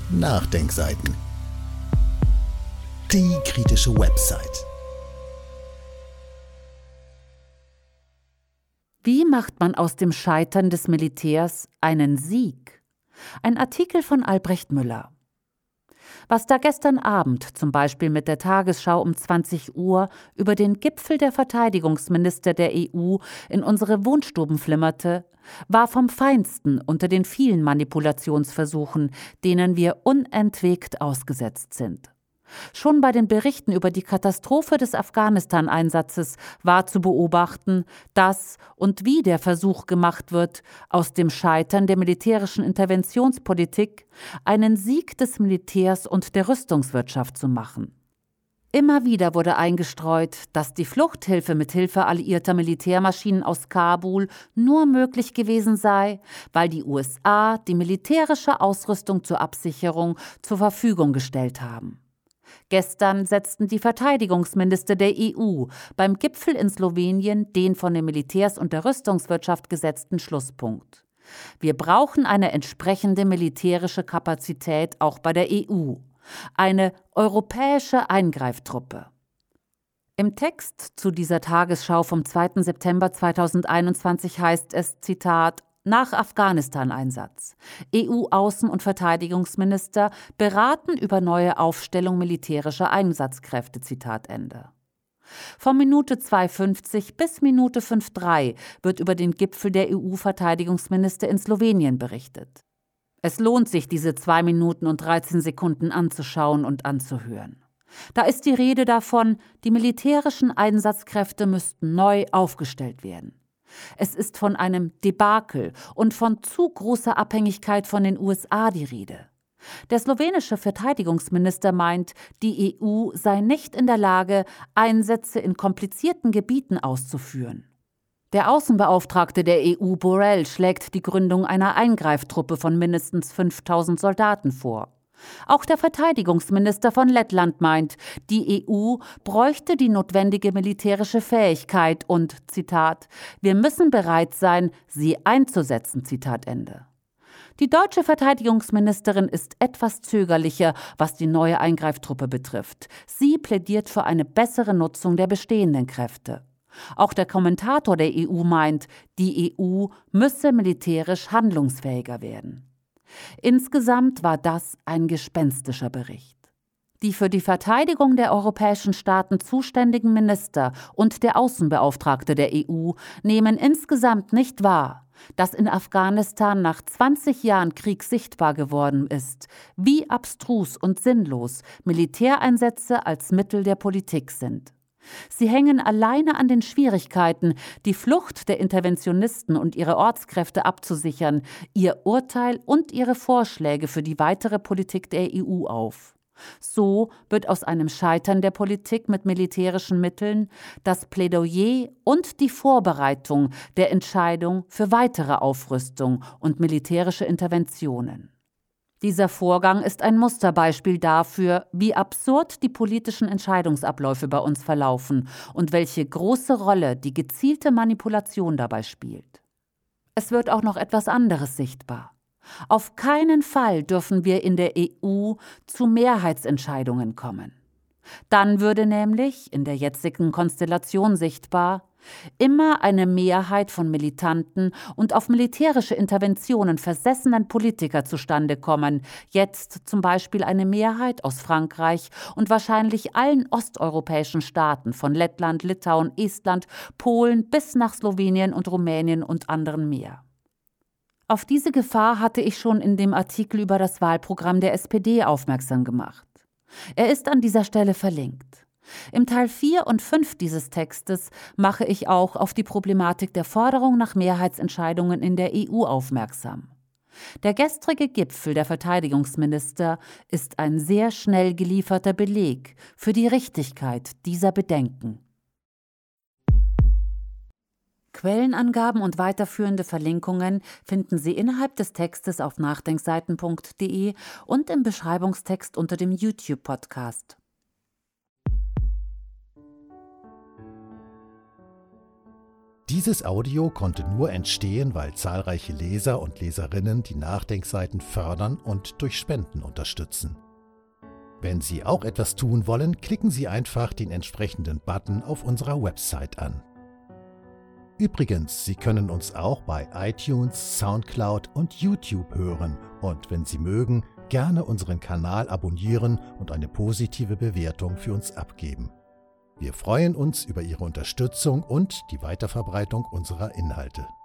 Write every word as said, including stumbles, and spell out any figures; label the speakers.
Speaker 1: Nachdenkseiten. Die kritische Website.
Speaker 2: Wie macht man aus dem Scheitern des Militärs einen Sieg? Ein Artikel von Albrecht Müller. Was da gestern Abend zum Beispiel mit der Tagesschau um zwanzig Uhr über den Gipfel der Verteidigungsminister der E U in unsere Wohnstuben flimmerte, war vom Feinsten unter den vielen Manipulationsversuchen, denen wir unentwegt ausgesetzt sind. Schon bei den Berichten über die Katastrophe des Afghanistan-Einsatzes war zu beobachten, dass und wie der Versuch gemacht wird, aus dem Scheitern der militärischen Interventionspolitik einen Sieg des Militärs und der Rüstungswirtschaft zu machen. Immer wieder wurde eingestreut, dass die Fluchthilfe mit Hilfe alliierter Militärmaschinen aus Kabul nur möglich gewesen sei, weil die U S A die militärische Ausrüstung zur Absicherung zur Verfügung gestellt haben. Gestern setzten die Verteidigungsminister der E U beim Gipfel in Slowenien den von den Militärs und der Rüstungswirtschaft gesetzten Schlusspunkt. Wir brauchen eine entsprechende militärische Kapazität auch bei der E U, eine europäische Eingreiftruppe. Im Text zu dieser Tagesschau vom zweiten September zweitausendeinundzwanzig heißt es, Zitat, nach Afghanistan-Einsatz. E U-Außen- und Verteidigungsminister beraten über neue Aufstellung militärischer Einsatzkräfte, Zitat Ende. Von Minute zwei fünfzig bis Minute fünf drei wird über den Gipfel der E U-Verteidigungsminister in Slowenien berichtet. Es lohnt sich, diese zwei Minuten und dreizehn Sekunden anzuschauen und anzuhören. Da ist die Rede davon, die militärischen Einsatzkräfte müssten neu aufgestellt werden. Es ist von einem Debakel und von zu großer Abhängigkeit von den U S A die Rede. Der slowenische Verteidigungsminister meint, die E U sei nicht in der Lage, Einsätze in komplizierten Gebieten auszuführen. Der Außenbeauftragte der E U, Borrell, schlägt die Gründung einer Eingreiftruppe von mindestens fünftausend Soldaten vor. Auch der Verteidigungsminister von Lettland meint, die E U bräuchte die notwendige militärische Fähigkeit und, Zitat, wir müssen bereit sein, sie einzusetzen, Zitat Ende. Die deutsche Verteidigungsministerin ist etwas zögerlicher, was die neue Eingreiftruppe betrifft. Sie plädiert für eine bessere Nutzung der bestehenden Kräfte. Auch der Kommentator der E U meint, die E U müsse militärisch handlungsfähiger werden. Insgesamt war das ein gespenstischer Bericht. Die für die Verteidigung der europäischen Staaten zuständigen Minister und der Außenbeauftragte der E U nehmen insgesamt nicht wahr, dass in Afghanistan nach zwanzig Jahren Krieg sichtbar geworden ist, wie abstrus und sinnlos Militäreinsätze als Mittel der Politik sind. Sie hängen alleine an den Schwierigkeiten, die Flucht der Interventionisten und ihre Ortskräfte abzusichern, ihr Urteil und ihre Vorschläge für die weitere Politik der E U auf. So wird aus einem Scheitern der Politik mit militärischen Mitteln das Plädoyer und die Vorbereitung der Entscheidung für weitere Aufrüstung und militärische Interventionen. Dieser Vorgang ist ein Musterbeispiel dafür, wie absurd die politischen Entscheidungsabläufe bei uns verlaufen und welche große Rolle die gezielte Manipulation dabei spielt. Es wird auch noch etwas anderes sichtbar. Auf keinen Fall dürfen wir in der E U zu Mehrheitsentscheidungen kommen. Dann würde nämlich, in der jetzigen Konstellation sichtbar, immer eine Mehrheit von militanten und auf militärische Interventionen versessenen Politiker zustande kommen, jetzt zum Beispiel eine Mehrheit aus Frankreich und wahrscheinlich allen osteuropäischen Staaten von Lettland, Litauen, Estland, Polen bis nach Slowenien und Rumänien und anderen mehr. Auf diese Gefahr hatte ich schon in dem Artikel über das Wahlprogramm der S P D aufmerksam gemacht. Er ist an dieser Stelle verlinkt. Im Teil vier und fünf dieses Textes mache ich auch auf die Problematik der Forderung nach Mehrheitsentscheidungen in der E U aufmerksam. Der gestrige Gipfel der Verteidigungsminister ist ein sehr schnell gelieferter Beleg für die Richtigkeit dieser Bedenken. Quellenangaben und weiterführende Verlinkungen finden Sie innerhalb des Textes auf nachdenkseiten punkt de und im Beschreibungstext unter dem YouTube-Podcast.
Speaker 1: Dieses Audio konnte nur entstehen, weil zahlreiche Leser und Leserinnen die Nachdenkseiten fördern und durch Spenden unterstützen. Wenn Sie auch etwas tun wollen, klicken Sie einfach den entsprechenden Button auf unserer Website an. Übrigens, Sie können uns auch bei iTunes, Soundcloud und YouTube hören und wenn Sie mögen, gerne unseren Kanal abonnieren und eine positive Bewertung für uns abgeben. Wir freuen uns über Ihre Unterstützung und die Weiterverbreitung unserer Inhalte.